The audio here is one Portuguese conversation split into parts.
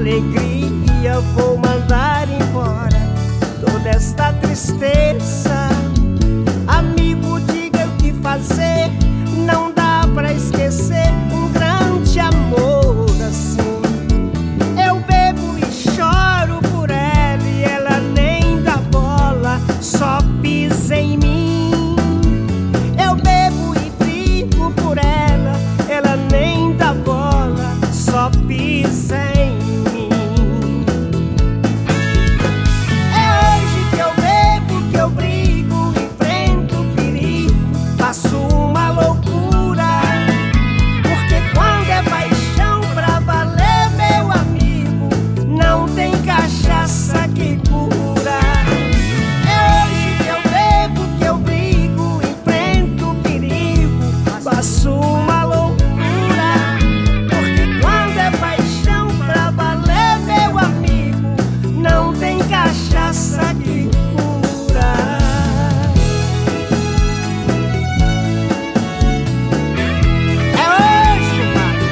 alegria, vou mandar embora toda esta tristeza. Amigo, diga o que fazer, não dá pra esquecer um grande amor assim. Eu bebo e choro por ela e ela nem dá bola, só pisa em mim. Eu bebo e brigo por ela, ela nem dá bola, só pisa em mim. É hoje que eu bebo, que eu brigo, enfrento o perigo, faço uma loucura. Porque quando é paixão pra valer, meu amigo, não tem cachaça que cura. É hoje que eu bebo, que eu brigo, enfrento o perigo, faço uma loucura. Porque quando é paixão pra valer, meu amigo, não tem cachaça que cura. É hoje, compadre.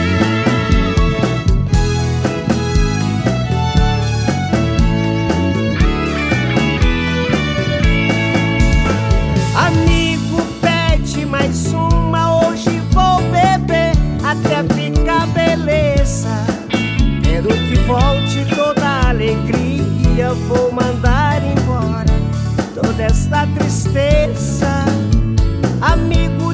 Amigo, pede mais uma, hoje vou beber até ficar beleza. Quero que volte toda a alegria, vou mandar embora toda esta tristeza. Amigo,